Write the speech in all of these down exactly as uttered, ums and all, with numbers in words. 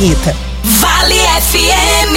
Rita. Vale F M.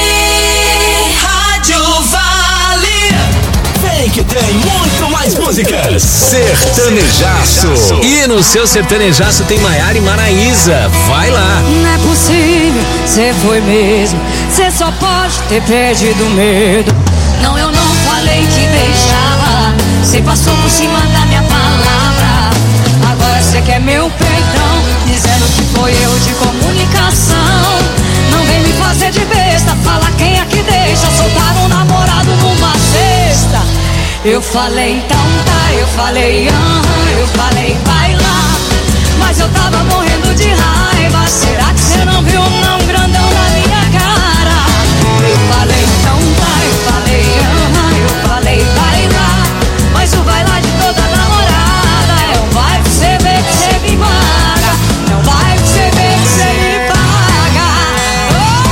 Rádio Vale. Vem que tem muito mais músicas. Sertanejaço. E no seu sertanejaço tem Maiara e Maraísa. Vai lá. Não é possível, cê foi mesmo. Cê só pode ter perdido o medo. Não, eu não falei que deixava. Cê passou por cima da minha palavra. Agora cê quer meu perdão, dizendo que foi erro de comunicação. Não vem me fazer de besta, fala quem é que deixa soltar um namorado numa sexta. Eu falei então tá, eu falei aham, eu falei vai lá. Mas eu tava morrendo de raiva. Será que cê não viu não grandão na minha cara? Eu falei então tá, eu falei aham, eu falei vai lá. Mas o vai lá de toda namorada é um vai pra cê ver que cê me paga. Não vai pra cê ver que cê me paga. Oh,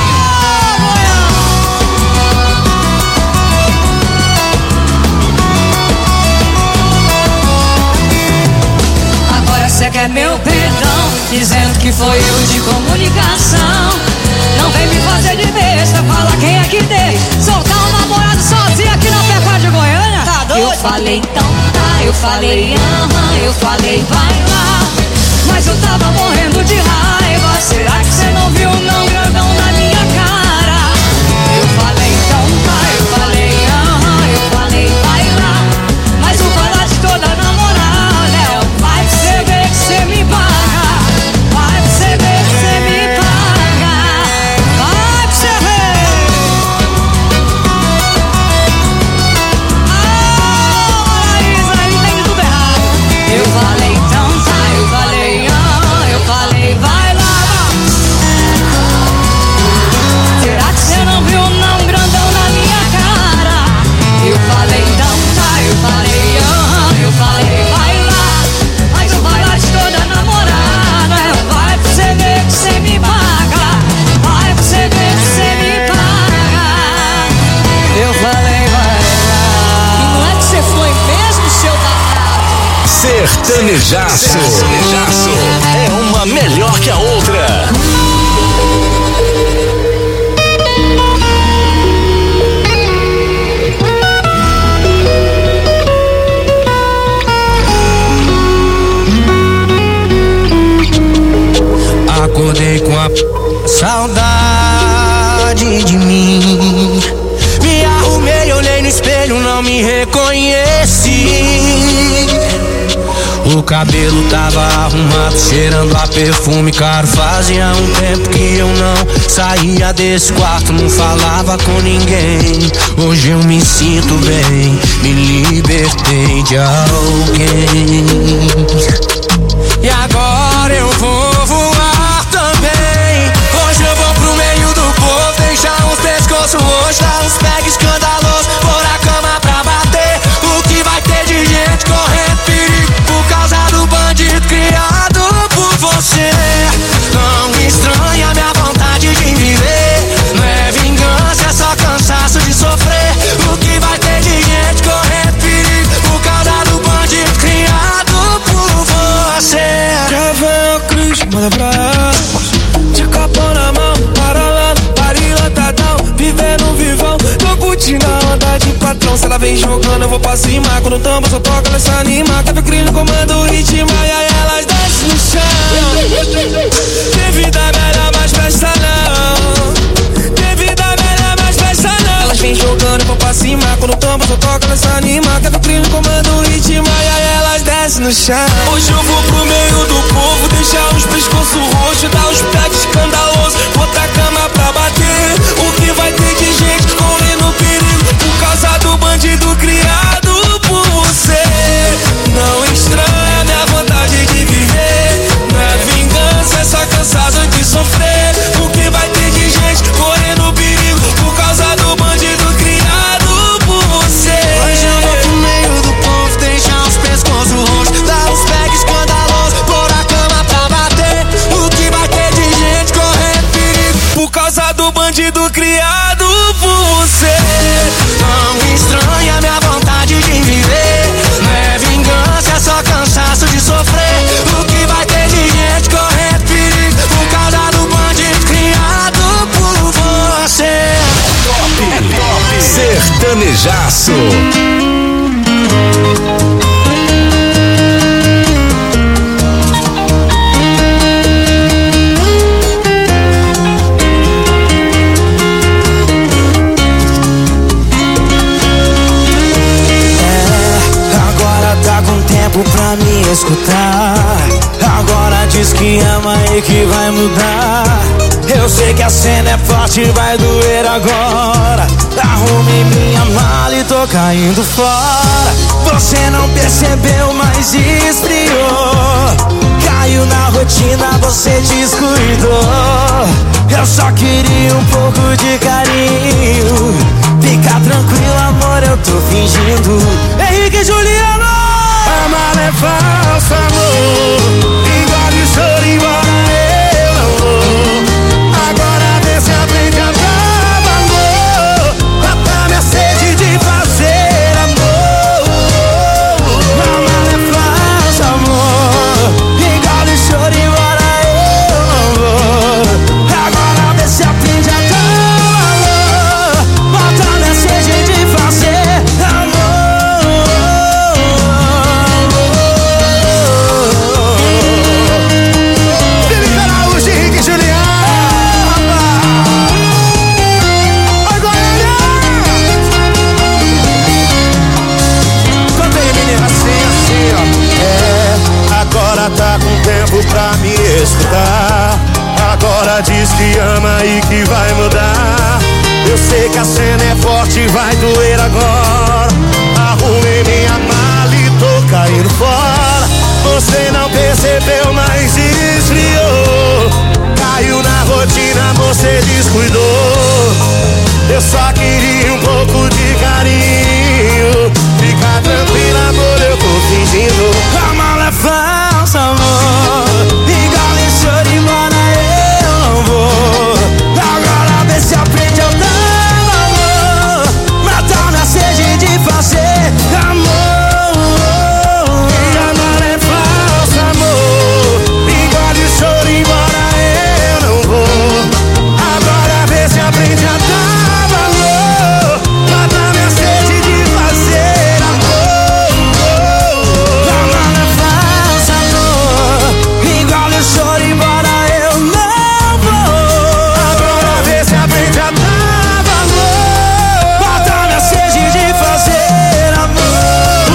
agora cê quer meu perdão, dizendo que foi erro de comunicação. Não vem me fazer de besta, fala quem é que deixa soltar um namorado sozinho aqui na Pecuária de Goiânia. Tá doido? Eu falei então tá, eu falei aham, eu falei vai lá. Mas eu tava morrendo de raiva. Será que cê não viu não grandão na minha cara? Eu falei então tá, eu falei aham, eu falei vai lá. Mas o vai lá de toda namorada é um vai pra cê ver que cê me paga. Vai pra cê ver que cê me paga. Vai pra cê ver. Ah, Maraísa, ele tem tudo errado. Eu falei então tá, eu falei aham, eu falei vai lá. Será que cê não viu não grandão na minha cara? Eu falei então tá, eu falei aham, eu falei vai lá. Mas o vai lá de toda namorada é um vai pra cê ver que cê me paga. Vai pra cê ver que cê me paga. Eu falei vai lá. E não é que cê foi mesmo, seu danado? Sertanejaço. Sertanejaço. É uma melhor que a outra. Acordei com a saudade de mim. Me arrumei, olhei no espelho, não me reconheci. O cabelo tava arrumado, cheirando a perfume caro. Fazia um tempo que eu não saía desse quarto, não falava com ninguém. Hoje eu me sinto bem, me libertei de alguém. E agora eu vou voar também. Hoje eu vou pro meio do povo, deixar uns pescoços roxos, dar uns pega escandalosos, pôr a cama pra bater. O que vai ter de gente correndo perigo por causa do bandido criado por você. Não estranha minha vontade de viver. Não é vingança, é só cansaço de sofrer. O que vai ter de gente correndo perigo por causa do bandido criado por você. Já vem a Cris, manda pra ela. De capão na mão, paralelo, parila, tadão. Vivendo um vivão, tô curtindo a onda de patrão. Se ela vem jogando, eu vou pra cima. Quando o tambor só toca, ela se anima. Café Cris no comando, o ritmo, e aí elas descem no chão. Tem vida melhor, mas presta não. Tem vida melhor, mas presta não. Elas vem jogando, eu vou pra cima. Quando o tambor só toca, ela se anima. Café Cris no comando, o ritmo, e aí elas descem no chão. Hoje eu vou pro meio do povo, deixar os pescoços roxos, dar os pés escandalosos, botar a cama pra bater. O que vai ter de gente correndo perigo por causa do bandido criado por você. Não estranha minha vontade de viver. Não é vingança, é só cansaço de sofrer. O que vai ter de gente correndo perigo por causa do bandido criado por você. Hoje eu vou pro meio do povo, deixar os pescoços roxos, dar os pega escandalosos, pôr a cama pra bater. O que vai ter de gente correndo perigo por causa do bandido criado por você. Não estranha minha vontade de viver. Não é vingança, é só cansaço de sofrer. O que vai ter de gente correndo perigo por causa do bandido criado Sertanejaço. Pra me escutar, agora diz que ama e que vai mudar. Eu sei que a cena é forte, vai doer agora. Arrume minha mala e tô caindo fora. Você não percebeu, mas esfriou. Caiu na rotina, você descuidou. Eu só queria um pouco de carinho. Fica tranquilo, amor, eu tô fingindo. Henrique e Juliano. Amar é falso, amor. Engole o choro, embora eu não vou. Agora vê se aprende a dar valor. Mata minha sede de fazer amor. Amar é falso, amor. Engole o choro, embora eu não vou. Agora vê se aprende a dar valor. Mata minha sede de fazer amor. Tá com tempo pra me escutar. Agora diz que ama e que vai mudar. Eu sei que a cena é forte, vai doer agora. Arrumei minha mala e tô caindo fora. Você não percebeu, mas esfriou. Caiu na rotina, você descuidou. Eu só queria um pouco de carinho. Fica tranquila, amor, eu tô fingindo. A mala é falsa, amor. Engole o choro, embora eu não vou. Agora vê se aprende a dar valor. Matar minha sede de fazer amor. E a mala é falsa, amor. Engole o choro, embora eu não vou. Agora vê se aprende a dar valor. Matar minha sede de fazer amor. A mala é falsa, amor. Engole o choro, embora eu não vou. Agora vê se aprende a dar valor. Matar minha sede de fazer amor.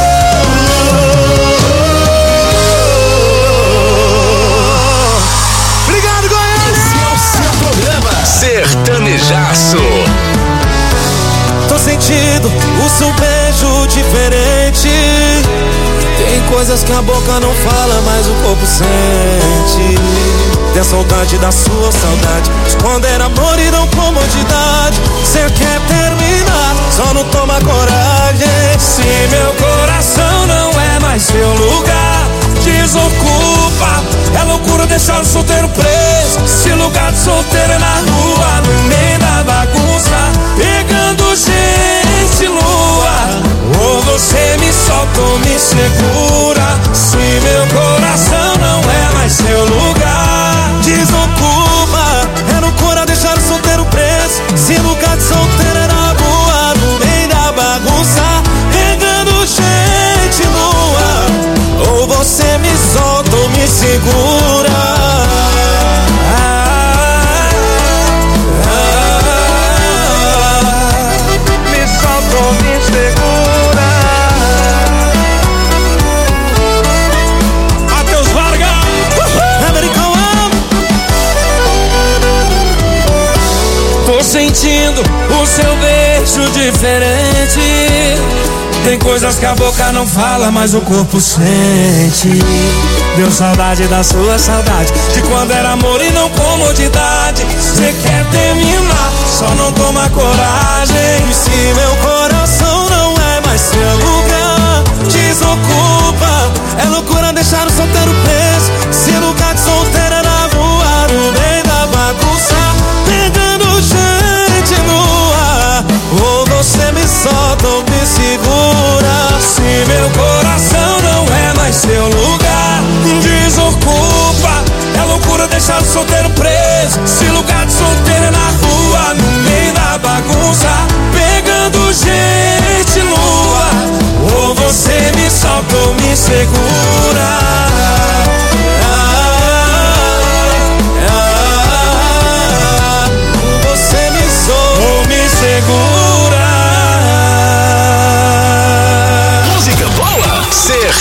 Obrigado, Goiânia! Esse é o seu programa Sertanejaço. Tô sentindo o seu beijo diferente. Tem coisas que a boca não fala, mas o corpo sente. Tem saudade da sua saudade, esconder amor e não comodidade. Cê quer terminar, só não toma coragem. Se meu coração não é mais seu lugar, desocupa. É loucura deixar o solteiro preso. Se lugar de solteiro é na rua, no meio da bagunça, pegando gente lua. Ou você me solta ou me segura. Se meu coração não é mais seu lugar, desocupa. É loucura deixar o solteiro preso. Se lugar de solteiro é na rua, no meio da bagunça, pegando gente lua. Ou você me solta ou me segura. Ah, ah, ah, me solta ou me segura. Matheus Vargas, American One. Tô sentindo o seu beijo diferente. Tem coisas que a boca não fala, mas o corpo sente. Deu saudade da sua saudade, de quando era amor e não comodidade. Cê quer terminar, só não toma coragem. E se meu coração não é mais seu lugar, desocupa. É loucura deixar o solteiro preso. Se lugar de solteiro é na rua, no meio da bagunça, pegando gente nua. Ou você me solta ou me segura. Se meu coração não é mais seu lugar, desocupa. É loucura deixar o solteiro preso.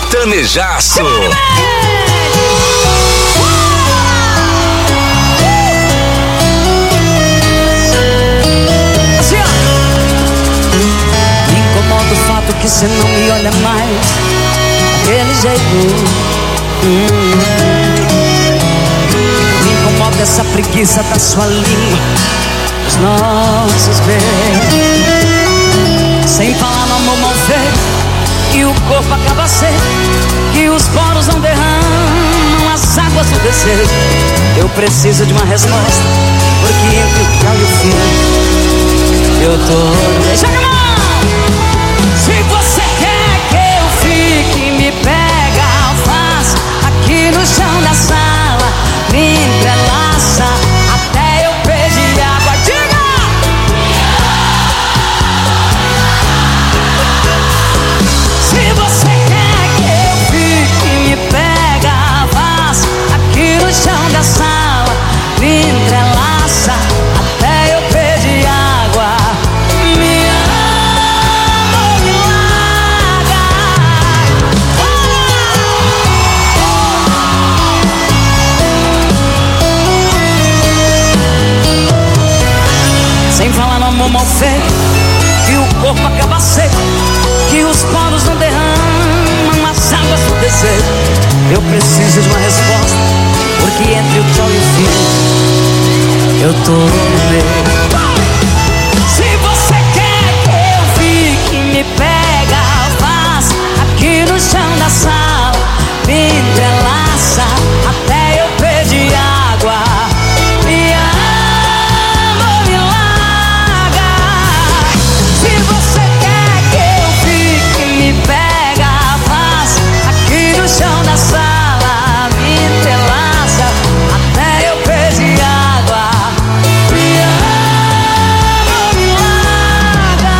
Sertanejaço. Me incomoda o fato que cê não me olha mais daquele jeito. hum. Me incomoda essa preguiça da sua língua, os nossos beijos. Sem falar no amor mal feito, que o corpo acaba seco, que os poros não derramam as águas do desejo. Eu preciso de uma resposta, porque entre o tchau e o fim eu tô... Joga a mão! Se você quer que eu fique, me pega, faz aqui no chão da sala, me entrelaça até eu pedir água. Diga! Se você quer que eu fique, me pega, faz aqui no chão da sala, me entrelaça até eu pedir água. Me ama ou me larga. Sem falar no amor mal feito, que o corpo acaba seco, que os poros não derramam as águas do desejo. Eu preciso de uma resposta, porque entre o tchau e o fim eu tô no meio. Se você quer que eu fique, me pega, faz aqui no chão da sala, me entrelaça até eu pedir água. Me ama ou me larga. Se você quer que eu fique, me pega, faz aqui no chão da sala, me entrelaça até eu pedir água. Me ama ou me larga.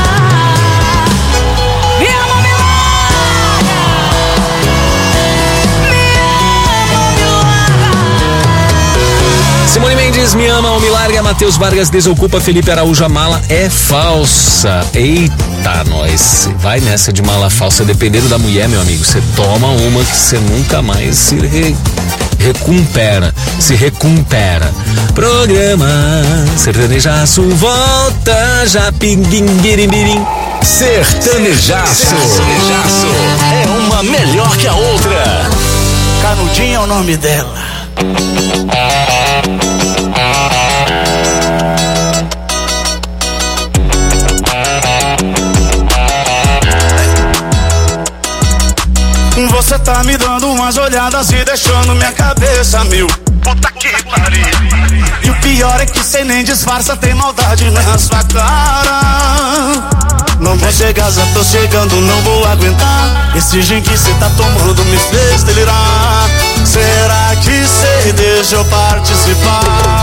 Me ama ou me larga. Me ama ou me larga. Simone Mendes, me ama ou me larga. Matheus Vargas desocupa. Felipe Araújo, a mala é falsa. Eita, nós. Vai nessa de mala falsa. Dependendo da mulher, meu amigo, você toma uma que você nunca mais se re... recupera. Se recupera. Programa Sertanejaço volta já. Pinguim-birim-birim. Sertanejaço. Sertanejaço. É uma melhor que a outra. Canudinha é o nome dela. Você tá me dando umas olhadas e deixando minha cabeça mil. Puta que pariu. E o pior é que cê nem disfarça, tem maldade na sua cara. Não vou chegar, já tô chegando, não vou aguentar. Esse gin que cê tá tomando me fez delirar. Será que cê deixa eu participar?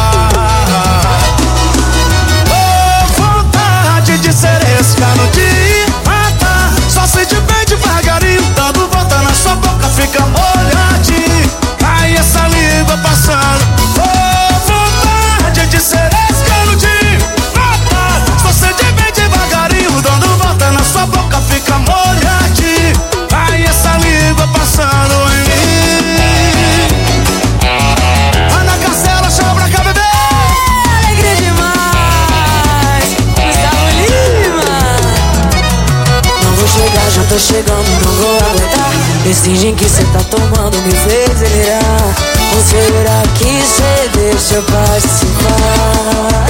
Oh, vontade de ser esse canudinho. Ah, tá, só se te bem devagarinho, dando volta na sua boca, fica molhadinho. Aí essa língua passando. Oh, vontade de ser esse canudinho. Ah, tá, só se te bem devagarinho, dando volta na sua boca, fica molhadinho. Aí essa língua passando em mim. Ana Castela, chama pra cá, bebê. Alegre demais, Gustavo Lima. Não vou chegar, já tô chegando, não vou aguentar. Esse gin que cê tá tomando me fez delirar. Ou será que cê deixa eu participar?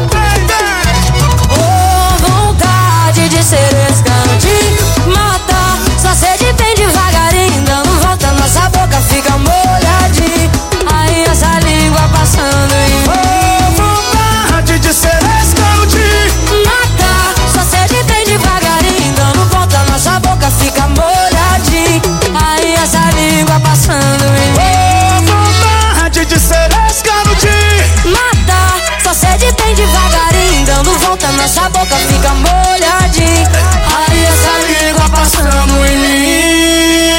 Oh, vontade de ser esse canudinho, matar. Só sede tem devagarinho, dando volta, nossa boca fica molhadinha. Aí essa língua passando em mim. Oh, vontade de ser esse canudinho, matar. Só sede tem devagarinho, dando volta, nossa boca fica molhadinha. Aí essa língua passando em mim. oh, vontade de ser esse canudinho, matar. Só sede tem devagarinho, dando volta, nossa boca fica molhadinha. Aí essa língua passando em mim.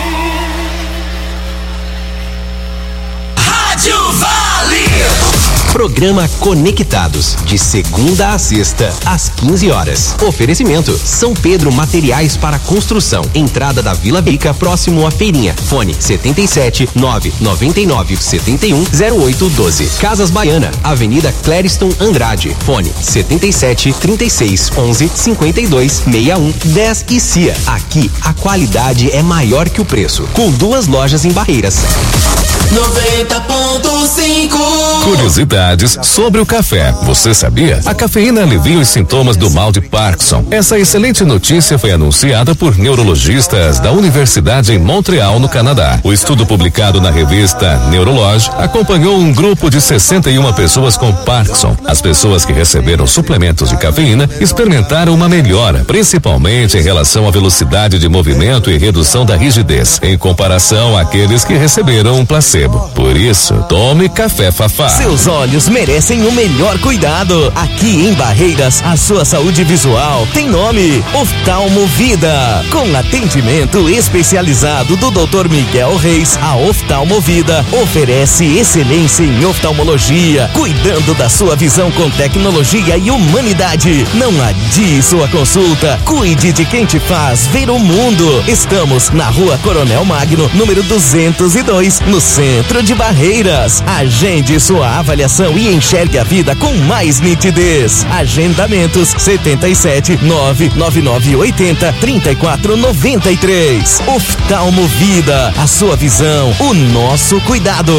Rádio Vale. Programa Conectados, de segunda a sexta, às quinze horas. Oferecimento: São Pedro Materiais para Construção. Entrada da Vila Rica, próximo à Feirinha. Fone setenta e sete, nove nove nove, setenta e um, zero oito doze. Casas Baiana, Avenida Clériston Andrade. Fone setenta e sete, trinta e seis, onze, cinquenta e dois, sessenta e um, dez e C I A. Aqui, a qualidade é maior que o preço. Com duas lojas em Barreiras. noventa ponto cinco. Curiosidades sobre o café. Você sabia? A cafeína alivia os sintomas do mal de Parkinson. Essa excelente notícia foi anunciada por neurologistas da Universidade em Montreal, no Canadá. O estudo publicado na revista Neurology acompanhou um grupo de sessenta e uma pessoas com Parkinson. As pessoas que receberam suplementos de cafeína experimentaram uma melhora, principalmente em relação à velocidade de movimento e redução da rigidez, em comparação àqueles que receberam um placebo. Por isso, tome café Fafá. Seus olhos merecem o melhor cuidado. Aqui em Barreiras, a sua saúde visual tem nome: Oftalmo Vida. Com atendimento especializado do doutor Miguel Reis, a Oftalmo Vida oferece excelência em oftalmologia, cuidando da sua visão com tecnologia e humanidade. Não adie sua consulta. Cuide de quem te faz ver o mundo. Estamos na Rua Coronel Magno, número duzentos e dois, no centro de Barreiras. Agende sua avaliação e enxergue a vida com mais nitidez. Agendamentos setenta e sete, nove nove nove oitenta, trinta e quatro noventa e três. Oftalmo Vida, a sua visão, o nosso cuidado.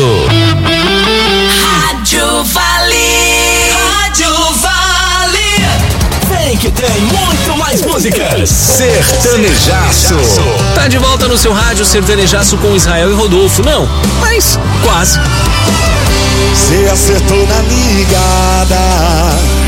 Rádio Vale. Rádio Vale. Vem que tem muito mais músicas. Sertanejaço. Tá de volta no seu rádio Sertanejaço com Israel e Rodolfo. Não, mas quase. Cê acertou na ligada.